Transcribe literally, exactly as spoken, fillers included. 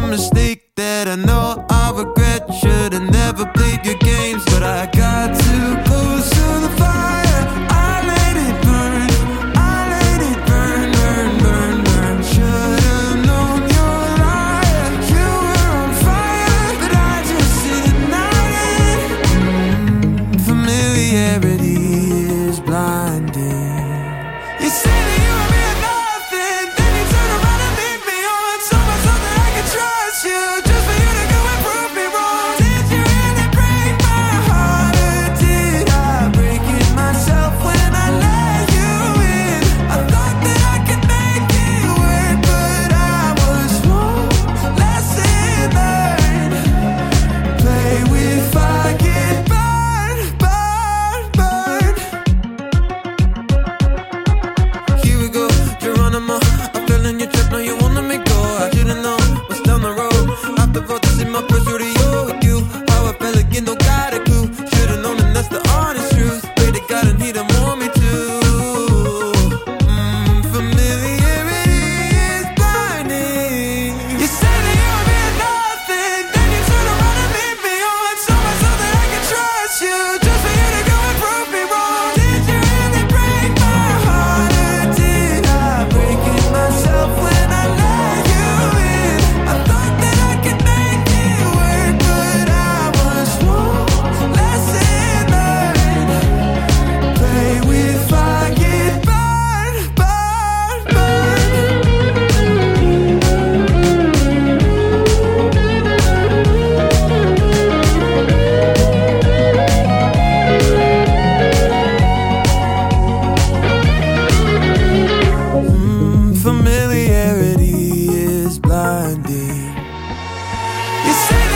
mistake that I know I regret. Should've never played your games, but I got too close to the fire. I let it burn, I let it burn, burn, burn, burn. Should've known you're a liar. You were on fire, but I just ignited. Mm, familiarity is blinding. You say that you were me or nothing, then you turn around and leave me on. So much so that I can trust you, just for you to go and prove me wrong. Did you really break my heart, or did I break it myself when I let you in? I thought that I could make it work, but I was wrong. Lesson learned. Play with fire, get burned, burned, burned. Here we go, Geronimo. I'm feeling your trip, now you wanna let me go. I didn't know what's down the road. After all, this is my first rodeo with you. How I felt again, don't got a clue. Should've known, and that's the honest truth. Pray to God and he don't want me to. Mm, familiarity is blinding. You say that you were me or nothing, then you turn around and leave me on. So much so that I can trust you, just for you to go and prove me wrong. Did you really break my heart, or did I break it myself when I let you in? I thought that I could make it work, but I was wrong. Lesson learned. Play with fire, get burned, burned, burned. Mm, familiarity is blinding. You say